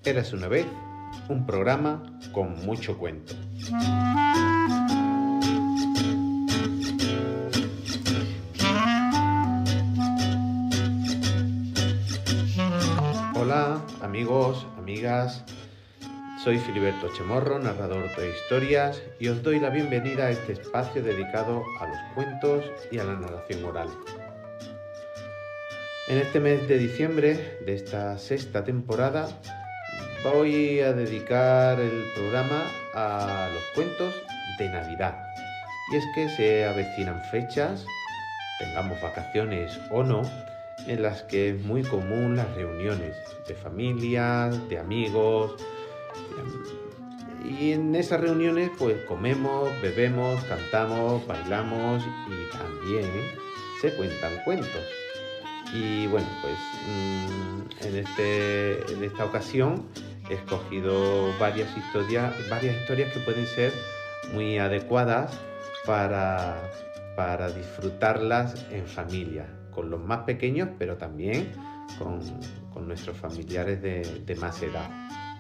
Érase una vez un programa con mucho cuento. Hola amigos, amigas, soy Filiberto Chamorro, narrador de historias, y os doy la bienvenida a este espacio dedicado a los cuentos y a la narración oral. En este mes de diciembre de esta sexta temporada voy a dedicar el programa a los cuentos de Navidad. Y es que se avecinan fechas, tengamos vacaciones o no, en las que es muy común las reuniones de familias, de amigos. Y en esas reuniones pues comemos, bebemos, cantamos, bailamos y también se cuentan cuentos. Y bueno, pues en esta ocasión he escogido varias historias que pueden ser muy adecuadas para disfrutarlas en familia, con los más pequeños, pero también con nuestros familiares de más edad.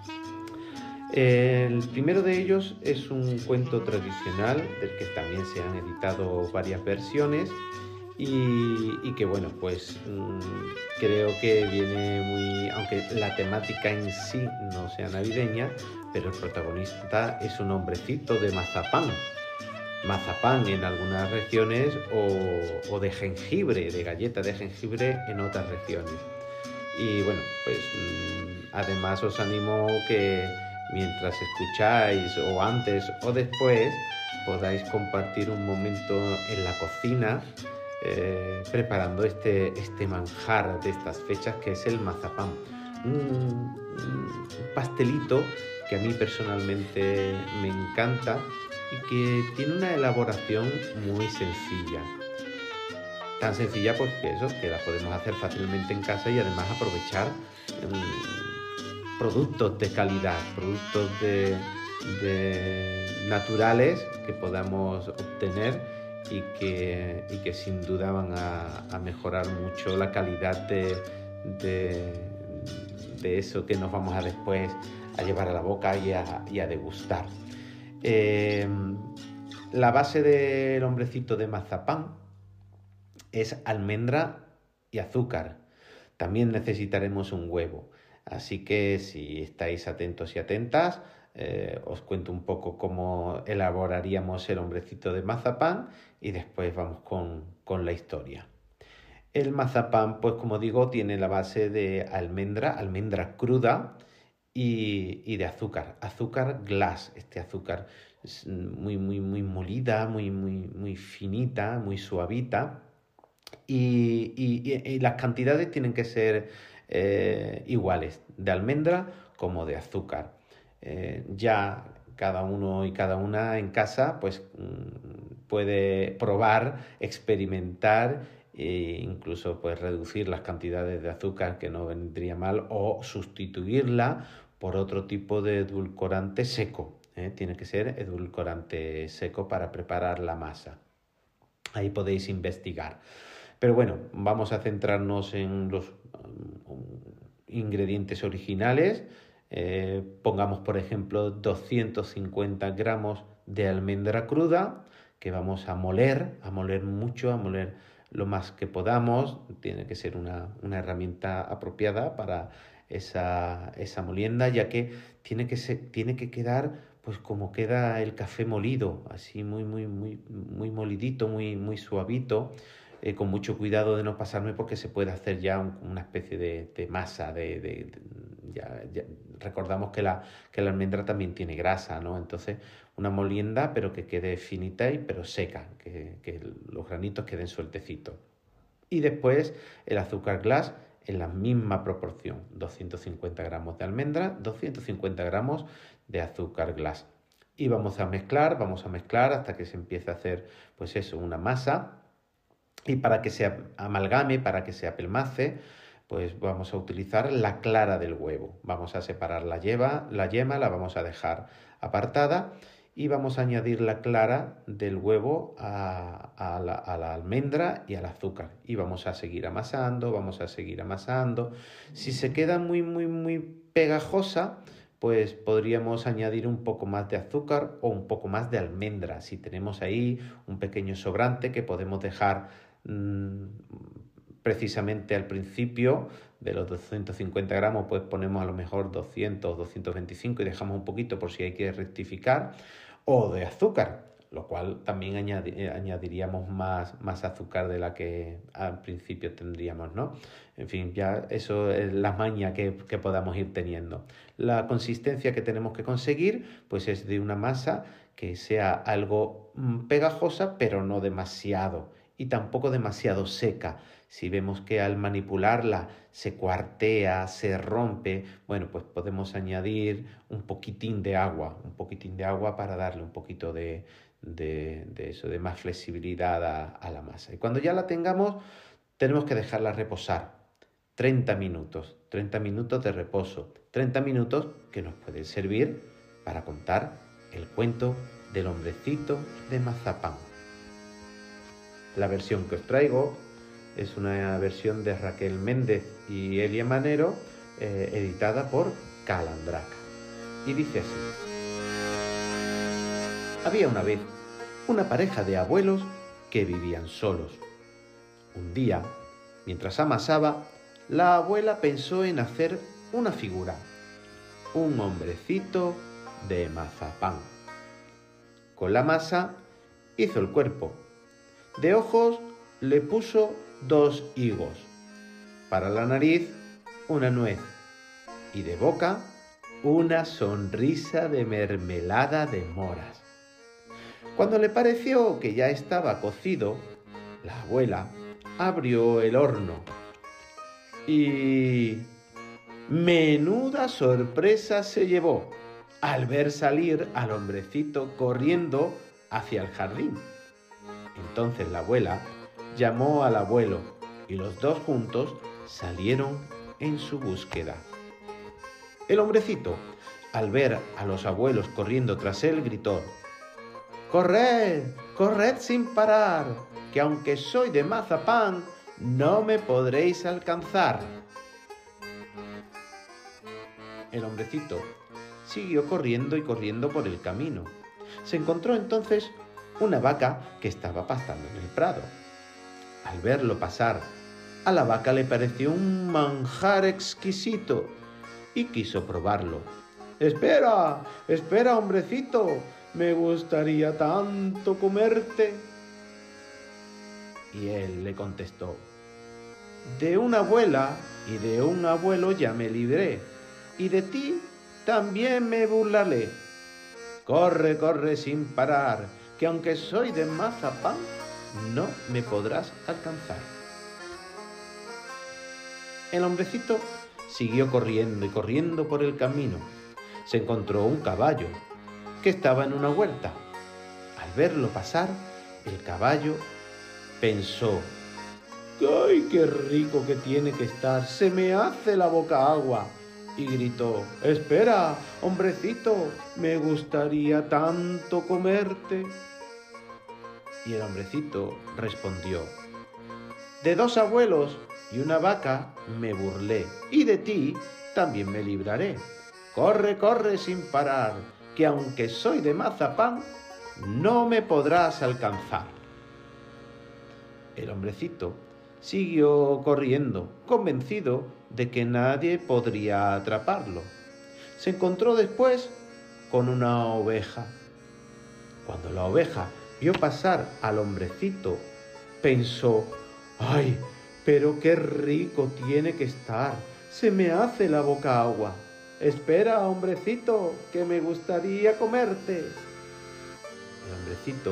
El primero de ellos es un cuento tradicional del que también se han editado varias versiones y que bueno, pues creo que viene muy, aunque la temática en sí no sea navideña, pero el protagonista es un hombrecito de mazapán en algunas regiones o de jengibre, de galleta de jengibre en otras regiones. Y bueno, pues además os animo que mientras escucháis o antes o después podáis compartir un momento en la cocina preparando este manjar de estas fechas que es el mazapán. Un pastelito que a mí personalmente me encanta y que tiene una elaboración muy sencilla. Tan sencilla pues que la podemos hacer fácilmente en casa y además aprovechar productos de calidad, productos naturales que podamos obtener y que sin duda van a mejorar mucho la calidad de eso que nos vamos a después a llevar a la boca y a degustar. La base del hombrecito de mazapán es almendra y azúcar. También necesitaremos un huevo. Así que si estáis atentos y atentas, os cuento un poco cómo elaboraríamos el hombrecito de mazapán y después vamos con la historia. El mazapán, pues como digo, tiene la base de almendra cruda y de azúcar glass. Este azúcar es muy molida, muy finita, muy suavita. Y las cantidades tienen que ser iguales, de almendra como de azúcar. Ya cada uno y cada una en casa pues puede probar, experimentar e incluso pues reducir las cantidades de azúcar, que no vendría mal, o sustituirla por otro tipo de edulcorante seco. Tiene que ser edulcorante seco para preparar la masa. Ahí podéis investigar. Pero bueno, vamos a centrarnos en los ingredientes originales. Pongamos, por ejemplo, 250 gramos de almendra cruda, que vamos a moler mucho, a moler lo más que podamos. Tiene que ser una herramienta apropiada para esa molienda, ya que tiene que quedar pues como queda el café molido, así muy molidito, muy suavito. Con mucho cuidado de no pasarme porque se puede hacer ya una especie de masa. Ya recordamos que la almendra también tiene grasa, ¿no? Entonces una molienda pero que quede finita pero seca, que los granitos queden sueltecitos. Y después el azúcar glass en la misma proporción, 250 gramos de almendra, 250 gramos de azúcar glass. Y vamos a mezclar hasta que se empiece a hacer pues eso, una masa. Y para que se amalgame, para que se apelmace, pues vamos a utilizar la clara del huevo. Vamos a separar la yema, la vamos a dejar apartada y vamos a añadir la clara del huevo a la almendra y al azúcar. Y vamos a seguir amasando. Si se queda muy pegajosa, pues podríamos añadir un poco más de azúcar o un poco más de almendra. Si tenemos ahí un pequeño sobrante que podemos dejar precisamente al principio de los 250 gramos, pues ponemos a lo mejor 200 o 225 y dejamos un poquito por si hay que rectificar, o de azúcar, lo cual también añadiríamos más azúcar de la que al principio tendríamos, ¿no? En fin, ya eso es la maña que podamos ir teniendo. La consistencia que tenemos que conseguir, pues es de una masa que sea algo pegajosa, pero no demasiado, y tampoco demasiado seca. Si vemos que al manipularla se cuartea, se rompe, bueno, pues podemos añadir un poquitín de agua para darle un poquito de eso, de más flexibilidad a la masa. Y cuando ya la tengamos, tenemos que dejarla reposar 30 minutos de reposo, 30 minutos que nos pueden servir para contar el cuento del hombrecito de mazapán. La versión que os traigo es una versión de Raquel Méndez y Elia Manero, editada por Calandraca. Y dice así: había una vez una pareja de abuelos que vivían solos. Un día, mientras amasaba, la abuela pensó en hacer una figura, un hombrecito de mazapán. Con la masa hizo el cuerpo. De ojos le puso 2 higos, para la nariz una nuez y de boca una sonrisa de mermelada de moras. Cuando le pareció que ya estaba cocido, la abuela abrió el horno y menuda sorpresa se llevó al ver salir al hombrecito corriendo hacia el jardín. Entonces la abuela llamó al abuelo y los dos juntos salieron en su búsqueda. El hombrecito, al ver a los abuelos corriendo tras él, gritó: ¡corred, corred sin parar, que aunque soy de mazapán, no me podréis alcanzar! El hombrecito siguió corriendo y corriendo por el camino. Se encontró entonces una vaca que estaba pastando en el prado. Al verlo pasar, a la vaca le pareció un manjar exquisito y quiso probarlo. ¡Espera, espera, hombrecito! Me gustaría tanto comerte. Y él le contestó: de una abuela y de un abuelo ya me libré, y de ti también me burlaré. Corre, corre sin parar, que aunque soy de mazapán, no me podrás alcanzar. El hombrecito siguió corriendo y corriendo por el camino. Se encontró un caballo que estaba en una huerta. Al verlo pasar, el caballo pensó: ¡ay, qué rico que tiene que estar! ¡Se me hace la boca agua! Y gritó: ¡espera, hombrecito! Me gustaría tanto comerte. Y el hombrecito respondió: de 2 abuelos y una vaca me burlé, y de ti también me libraré. Corre, corre sin parar, que aunque soy de mazapán, no me podrás alcanzar. El hombrecito siguió corriendo, convencido de que nadie podría atraparlo. Se encontró después con una oveja. Cuando la oveja vio pasar al hombrecito, pensó: ¡ay, pero qué rico tiene que estar! Se me hace la boca agua. Espera, hombrecito, que me gustaría comerte. El hombrecito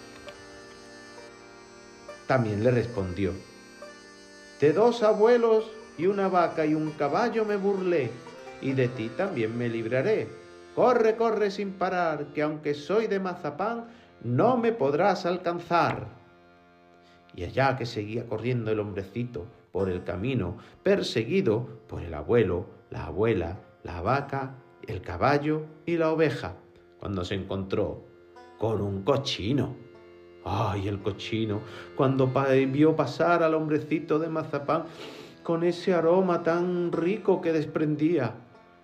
también le respondió: de 2 abuelos y una vaca y un caballo me burlé, y de ti también me libraré. Corre, corre sin parar, que aunque soy de mazapán, no me podrás alcanzar. Y allá que seguía corriendo el hombrecito por el camino, perseguido por el abuelo, la abuela, la vaca, el caballo y la oveja, cuando se encontró con un cochino. ¡Ay, el cochino! Cuando vio pasar al hombrecito de mazapán con ese aroma tan rico que desprendía,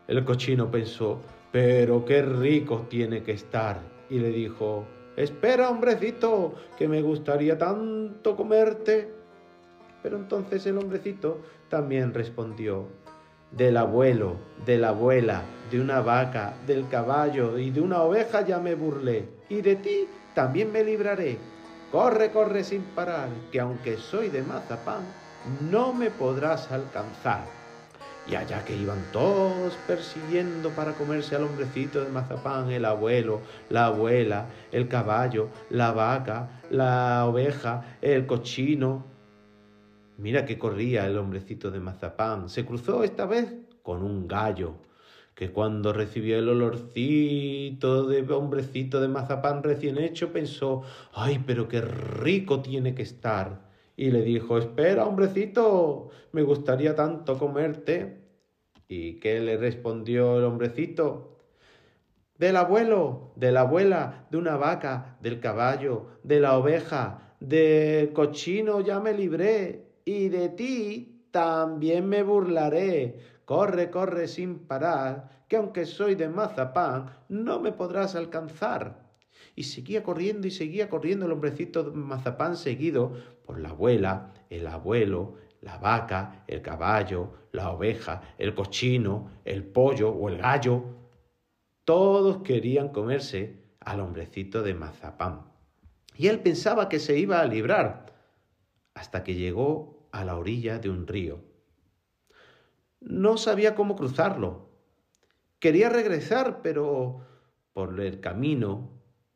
El cochino pensó, pero qué rico tiene que estar, y le dijo, espera, hombrecito, que me gustaría tanto comerte. Pero entonces el hombrecito también respondió, del abuelo, de la abuela, de una vaca, del caballo y de una oveja ya me burlé, y de ti también me libraré. Corre, corre sin parar, que aunque soy de mazapán, no me podrás alcanzar. Y allá que iban todos persiguiendo para comerse al hombrecito de mazapán, el abuelo, la abuela, el caballo, la vaca, la oveja, el cochino. Mira que corría el hombrecito de mazapán. Se cruzó esta vez con un gallo, que cuando recibió el olorcito de hombrecito de mazapán recién hecho, pensó, ¡ay, pero qué rico tiene que estar! Y le dijo, espera, hombrecito, me gustaría tanto comerte. ¿Y qué le respondió el hombrecito? Del abuelo, de la abuela, de una vaca, del caballo, de la oveja, del cochino ya me libré, y de ti también me burlaré. Corre, corre sin parar, que aunque soy de mazapán, no me podrás alcanzar. Y seguía corriendo el hombrecito de mazapán seguido por la abuela, el abuelo, la vaca, el caballo, la oveja, el cochino, el pollo o el gallo. Todos querían comerse al hombrecito de mazapán. Y él pensaba que se iba a librar, hasta que llegó a la orilla de un río. No sabía cómo cruzarlo. Quería regresar, pero por el camino,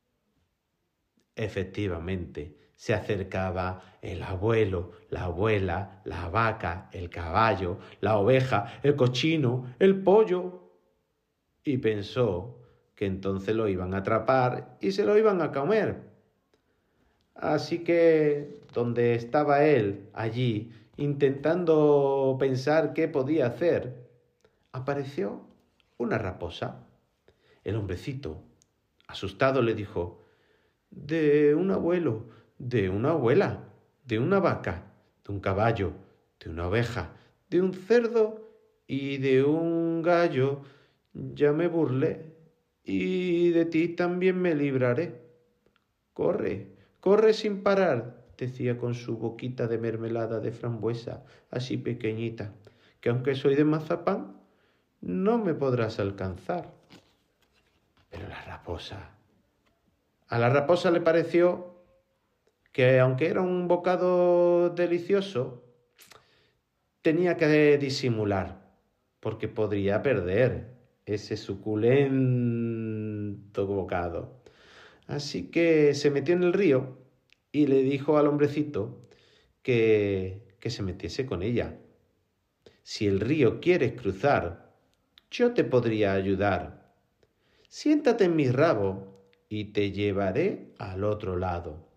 efectivamente, se acercaba el abuelo, la abuela, la vaca, el caballo, la oveja, el cochino, el pollo, y pensó que entonces lo iban a atrapar y se lo iban a comer. Así que, donde estaba él, allí, intentando pensar qué podía hacer, apareció una raposa. El hombrecito, asustado, le dijo, de un abuelo, de una abuela, de una vaca, de un caballo, de una oveja, de un cerdo y de un gallo, ya me burlé, y de ti también me libraré. Corre, corre sin parar, decía con su boquita de mermelada de frambuesa, así pequeñita, que aunque soy de mazapán, no me podrás alcanzar. Pero a la raposa le pareció que aunque era un bocado delicioso, tenía que disimular, porque podría perder ese suculento bocado. Así que se metió en el río y le dijo al hombrecito que se metiese con ella. Si el río quieres cruzar, yo te podría ayudar. Siéntate en mi rabo y te llevaré al otro lado.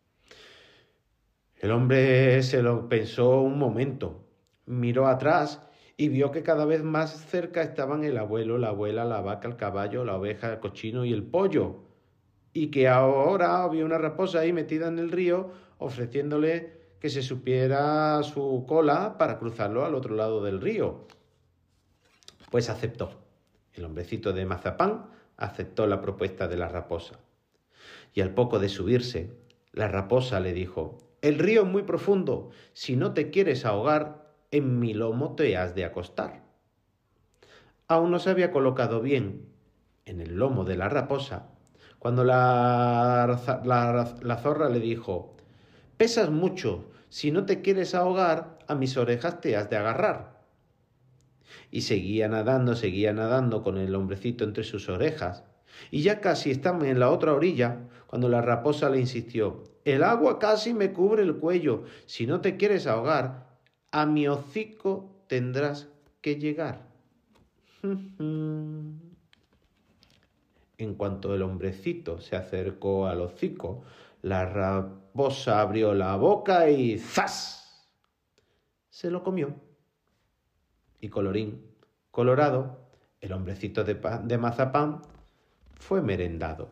El hombre se lo pensó un momento, miró atrás y vio que cada vez más cerca estaban el abuelo, la abuela, la vaca, el caballo, la oveja, el cochino y el pollo, y que ahora había una raposa ahí metida en el río ofreciéndole que se supiera su cola para cruzarlo al otro lado del río. Pues aceptó. El hombrecito de mazapán aceptó la propuesta de la raposa. Y al poco de subirse, la raposa le dijo, el río es muy profundo, si no te quieres ahogar, en mi lomo te has de acostar. Aún no se había colocado bien en el lomo de la raposa, cuando la zorra le dijo, pesas mucho, si no te quieres ahogar, a mis orejas te has de agarrar. Y seguía nadando con el hombrecito entre sus orejas, y ya casi estaban en la otra orilla, cuando la raposa le insistió, el agua casi me cubre el cuello, si no te quieres ahogar, a mi hocico tendrás que llegar. En cuanto el hombrecito se acercó al hocico, la raposa abrió la boca y ¡zas! Se lo comió. Y colorín colorado, el hombrecito de mazapán fue merendado.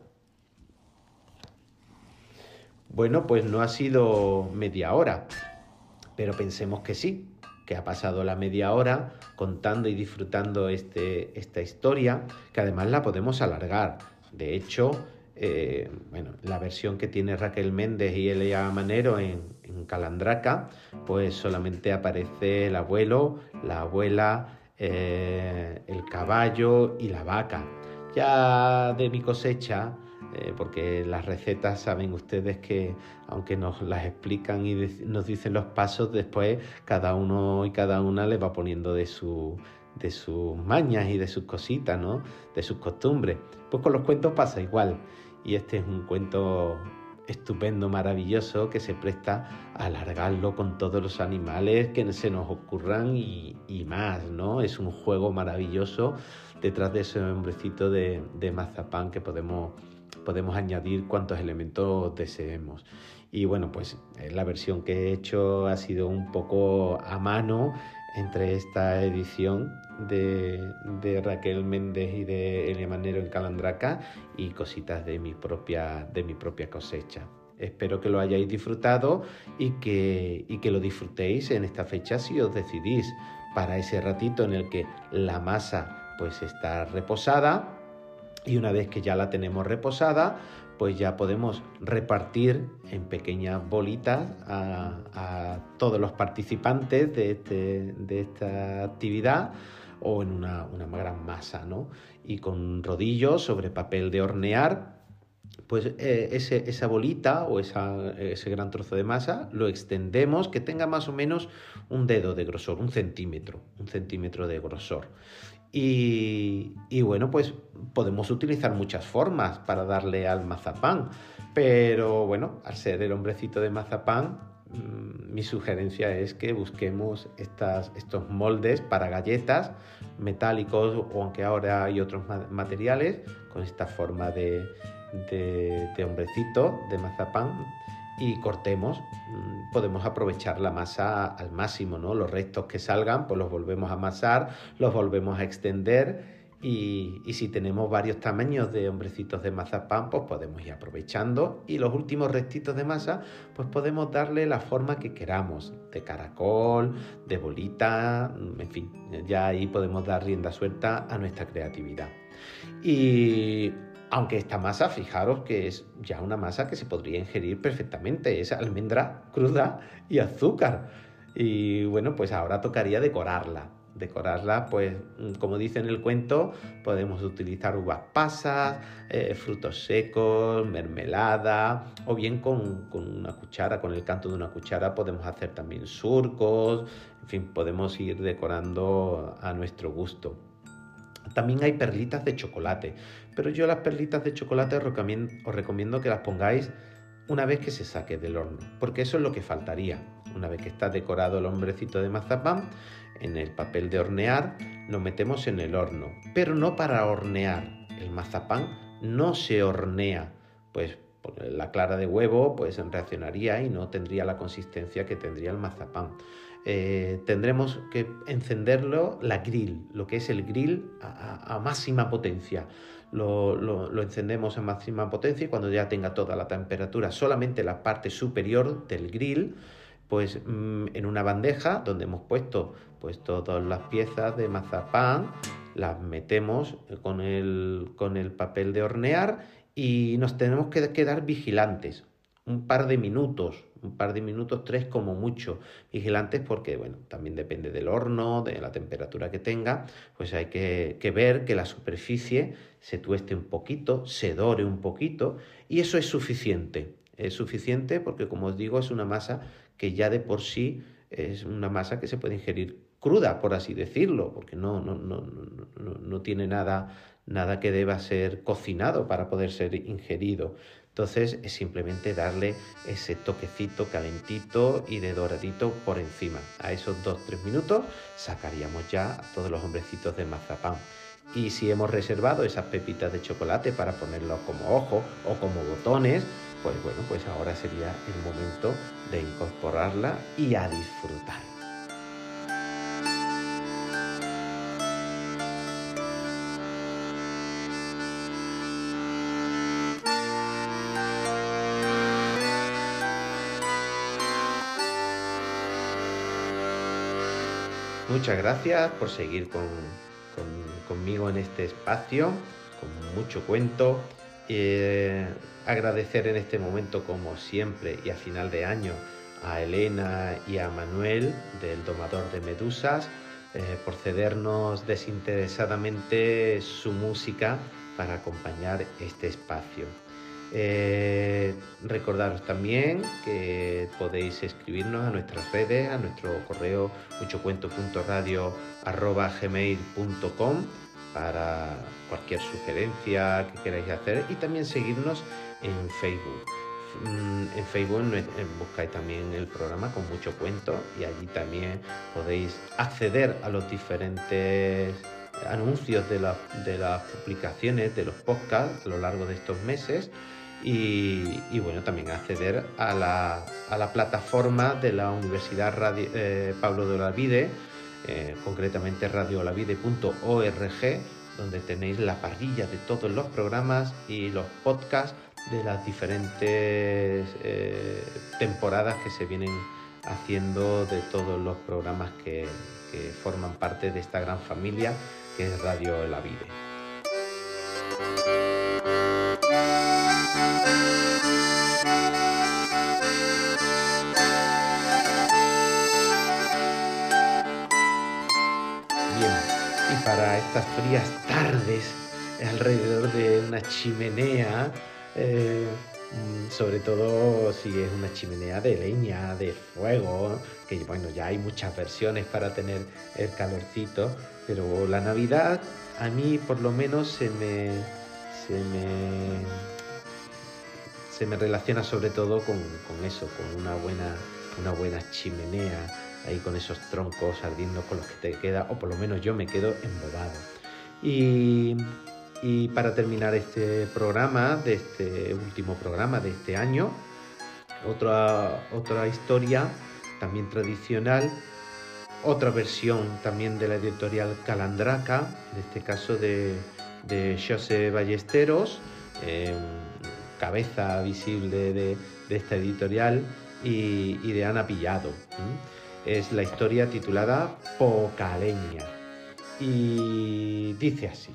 Bueno, pues no ha sido media hora, pero pensemos que sí, que ha pasado la media hora contando y disfrutando esta historia, que además la podemos alargar. De hecho, bueno, la versión que tiene Raquel Méndez y Elia Manero en Calandraca, pues solamente aparece el abuelo, la abuela, el caballo y la vaca. Ya de mi cosecha, porque las recetas saben ustedes que aunque nos las explican y nos dicen los pasos, después cada uno y cada una le va poniendo de sus mañas y de sus cositas, ¿no? De sus costumbres. Pues con los cuentos pasa igual. Y este es un cuento estupendo, maravilloso, que se presta a alargarlo con todos los animales que se nos ocurran y más, ¿no? Es un juego maravilloso detrás de ese hombrecito de mazapán que podemos añadir cuantos elementos deseemos. Y bueno, pues la versión que he hecho ha sido un poco a mano entre esta edición de Raquel Méndez y de Elia Manero en Calandraca y cositas de mi propia cosecha. Espero que lo hayáis disfrutado y que lo disfrutéis en esta fecha si os decidís para ese ratito en el que la masa pues está reposada, y una vez que ya la tenemos reposada, pues ya podemos repartir en pequeñas bolitas a todos los participantes de esta actividad, o en una gran masa, ¿no? Y con rodillos sobre papel de hornear, pues esa bolita o ese gran trozo de masa lo extendemos, que tenga más o menos un dedo de grosor, un centímetro de grosor. Y bueno, pues podemos utilizar muchas formas para darle al mazapán, pero bueno, al ser el hombrecito de mazapán, mi sugerencia es que busquemos estos moldes para galletas metálicos, o aunque ahora hay otros materiales, con esta forma de hombrecito de mazapán, y cortemos. Podemos aprovechar la masa al máximo, ¿no? Los restos que salgan, pues los volvemos a amasar, los volvemos a extender, y si tenemos varios tamaños de hombrecitos de mazapán, pues podemos ir aprovechando, y los últimos restitos de masa, pues podemos darle la forma que queramos, de caracol, de bolita, en fin, ya ahí podemos dar rienda suelta a nuestra creatividad. Y aunque esta masa, fijaros que es ya una masa que se podría ingerir perfectamente, es almendra cruda y azúcar. Y bueno, pues ahora tocaría decorarla. Decorarla, pues como dice en el cuento, podemos utilizar uvas pasas, frutos secos, mermelada, o bien con una cuchara, con el canto de una cuchara podemos hacer también surcos. En fin, podemos ir decorando a nuestro gusto. También hay perlitas de chocolate, pero yo las perlitas de chocolate os recomiendo que las pongáis una vez que se saque del horno, porque eso es lo que faltaría. Una vez que está decorado el hombrecito de mazapán, en el papel de hornear lo metemos en el horno, pero no para hornear. El mazapán no se hornea, pues la clara de huevo pues reaccionaría y no tendría la consistencia que tendría el mazapán. Tendremos que encenderlo, lo que es el grill a máxima potencia. Lo encendemos a máxima potencia, y cuando ya tenga toda la temperatura, solamente la parte superior del grill, pues en una bandeja donde hemos puesto pues todas las piezas de mazapán, las metemos con el papel de hornear, y nos tenemos que quedar vigilantes un par de minutos, 3 como mucho, vigilantes, porque bueno, también depende del horno, de la temperatura que tenga, pues hay que ver que la superficie se tueste un poquito, se dore un poquito, y eso es suficiente. Es suficiente porque, como os digo, es una masa que ya de por sí es una masa que se puede ingerir cruda, por así decirlo, porque no tiene nada que deba ser cocinado para poder ser ingerido. Entonces es simplemente darle ese toquecito calentito y de doradito por encima. A esos 2-3 minutos sacaríamos ya todos los hombrecitos de mazapán. Y si hemos reservado esas pepitas de chocolate para ponerlos como ojos o como botones, pues bueno, pues ahora sería el momento de incorporarla y a disfrutar. Muchas gracias por seguir conmigo en este espacio, con mucho cuento. Agradecer en este momento, como siempre, y a final de año, a Elena y a Manuel del Domador de Medusas por cedernos desinteresadamente su música para acompañar este espacio. Recordaros también que podéis escribirnos a nuestras redes, a nuestro correo muchocuento.radio@gmail.com para cualquier sugerencia que queráis hacer, y también seguirnos en Facebook. En Facebook buscáis también el programa Con Mucho Cuento, y allí también podéis acceder a los diferentes anuncios de las publicaciones, de los podcasts a lo largo de estos meses, y bueno, también acceder a la plataforma de la Universidad Pablo de Olavide, concretamente radioolavide.org, donde tenéis la parrilla de todos los programas y los podcasts de las diferentes temporadas que se vienen haciendo, de todos los programas que forman parte de esta gran familia que es Radio Olavide. Bien, y para estas frías tardes alrededor de una chimenea, sobre todo si es una chimenea de leña, de fuego, que bueno, ya hay muchas versiones para tener el calorcito, pero la Navidad a mí por lo menos se me relaciona sobre todo con eso, con una buena chimenea, ahí con esos troncos ardiendo con los que te queda, o por lo menos yo me quedo embobado. Y para terminar este programa, este último programa de este año, otra historia también tradicional, otra versión también de la editorial Calandraca, en este caso de José Ballesteros, cabeza visible de esta editorial, y de Ana Pillado. Es la historia titulada Pocaleña, y dice así: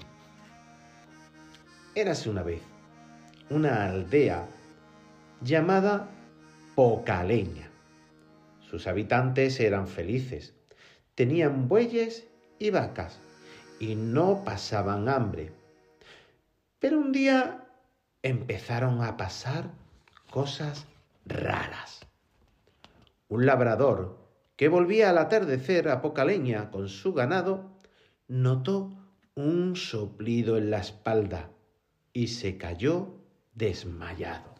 Érase una vez una aldea llamada Pocaleña. Sus habitantes eran felices, tenían bueyes y vacas y no pasaban hambre. Pero un día empezaron a pasar cosas raras. Un labrador que volvía al atardecer a Pocaleña con su ganado notó un soplido en la espalda y se cayó desmayado.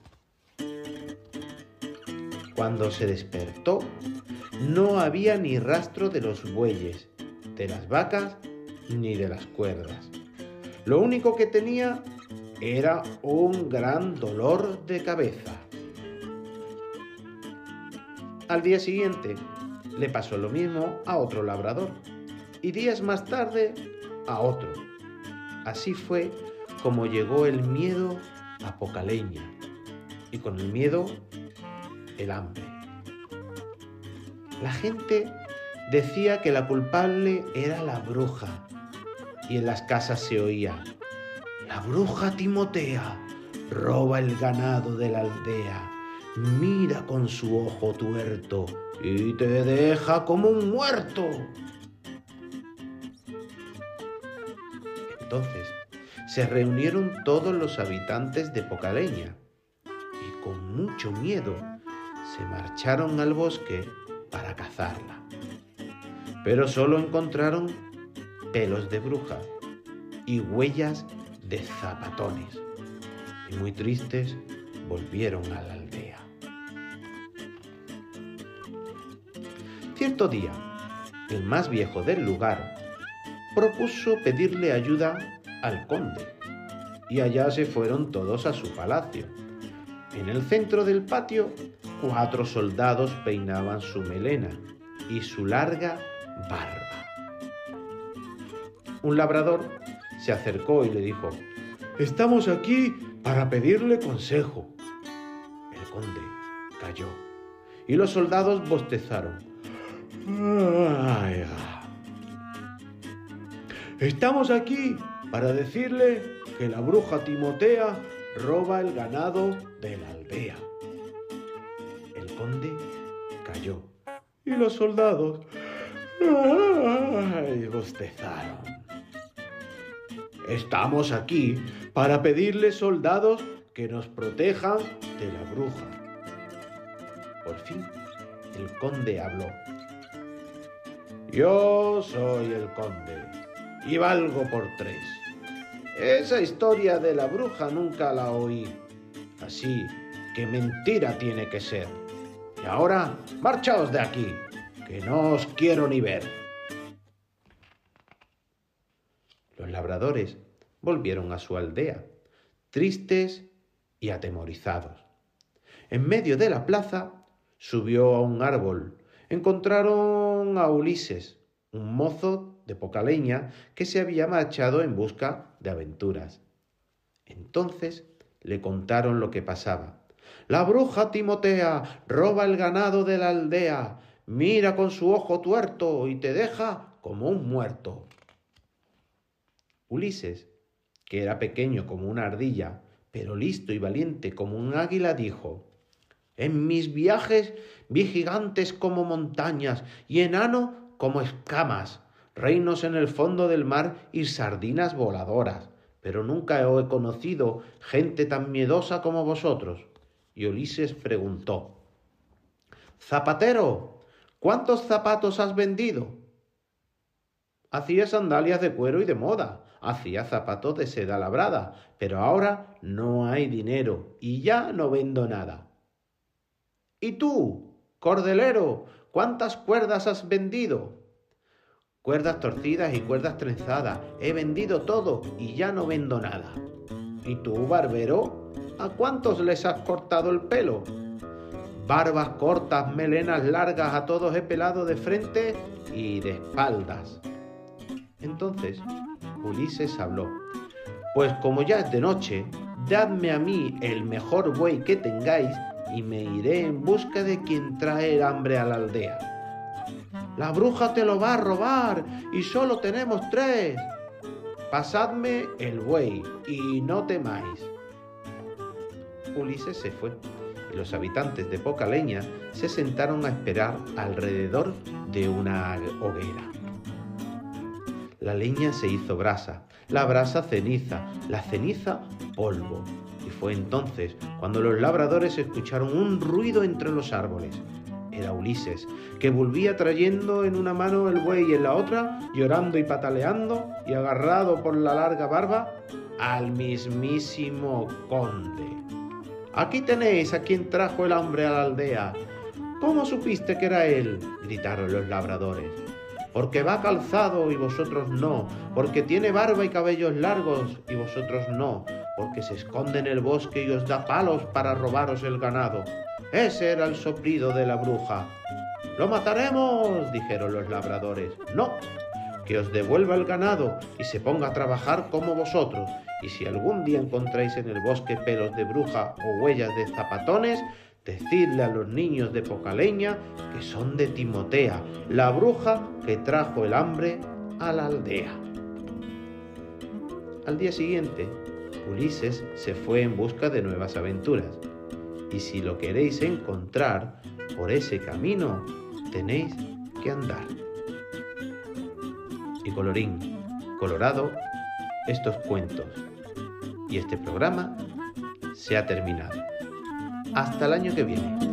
Cuando se despertó, no había ni rastro de los bueyes, de las vacas ni de las cuerdas. Lo único que tenía era un gran dolor de cabeza. Al día siguiente le pasó lo mismo a otro labrador, y días más tarde a otro. Así fue como llegó el miedo a Pocaleña, y con el miedo el hambre. La gente decía que la culpable era la bruja, y en las casas se oía: la bruja Timotea roba el ganado de la aldea, mira con su ojo tuerto y te deja como un muerto. Entonces se reunieron todos los habitantes de Pocaleña y con mucho miedo se marcharon al bosque para cazarla. Pero solo encontraron pelos de bruja y huellas de zapatones, y muy tristes volvieron a la aldea. Cierto día, el más viejo del lugar propuso pedirle ayuda al conde, y allá se fueron todos a su palacio. En el centro del patio, 4 soldados peinaban su melena y su larga barba. Un labrador se acercó y le dijo: «Estamos aquí para pedirle consejo». El conde calló y los soldados bostezaron: Estamos aquí para decirle que la bruja Timotea roba el ganado de la aldea. El conde cayó y los soldados bostezaron. Estamos aquí para pedirle, soldados, que nos protejan de la bruja. Por fin, el conde habló. Yo soy el conde y valgo por 3. Esa historia de la bruja nunca la oí, así que mentira tiene que ser. Y ahora, marchaos de aquí, que no os quiero ni ver. Los labradores volvieron a su aldea, tristes y atemorizados. En medio de la plaza subió a un árbol. Encontraron a Ulises, un mozo de poca leña que se había marchado en busca de aventuras. Entonces le contaron lo que pasaba. La bruja Timotea roba el ganado de la aldea, mira con su ojo tuerto y te deja como un muerto. Ulises, que era pequeño como una ardilla, pero listo y valiente como un águila, dijo: en mis viajes vi gigantes como montañas y enano como escamas, reinos en el fondo del mar y sardinas voladoras, pero nunca he conocido gente tan miedosa como vosotros. Y Ulises preguntó: zapatero, ¿cuántos zapatos has vendido? Hacía sandalias de cuero y de moda, hacía zapatos de seda labrada, pero ahora no hay dinero y ya no vendo nada. ¿Y tú, cordelero, cuántas cuerdas has vendido? Cuerdas torcidas y cuerdas trenzadas, he vendido todo y ya no vendo nada. ¿Y tú, barbero, a cuántos les has cortado el pelo? Barbas cortas, melenas largas, a todos he pelado de frente y de espaldas. Entonces Ulises habló: pues como ya es de noche, dadme a mí el mejor buey que tengáis y me iré en busca de quien trae el hambre a la aldea. La bruja te lo va a robar y solo tenemos 3. Pasadme el buey y no temáis. Ulises se fue y los habitantes de poca leña se sentaron a esperar alrededor de una hoguera. La leña se hizo brasa, la brasa ceniza, la ceniza polvo. Y fue entonces cuando los labradores escucharon un ruido entre los árboles. Era Ulises, que volvía trayendo en una mano el buey y en la otra, llorando y pataleando y agarrado por la larga barba, al mismísimo conde. Aquí tenéis a quien trajo el hambre a la aldea. ¿Cómo supiste que era él?, gritaron los labradores. Porque va calzado y vosotros no, porque tiene barba y cabellos largos y vosotros no, porque se esconde en el bosque y os da palos para robaros el ganado. Ese era el soplido de la bruja. ¡Lo mataremos!, dijeron los labradores. No, que os devuelva el ganado y se ponga a trabajar como vosotros. Y si algún día encontráis en el bosque pelos de bruja o huellas de zapatones, decidle a los niños de poca leña que son de Timotea, la bruja que trajo el hambre a la aldea. Al día siguiente, Ulises se fue en busca de nuevas aventuras. Y si lo queréis encontrar, por ese camino tenéis que andar. Y colorín colorado, estos cuentos y este programa se ha terminado. Hasta el año que viene.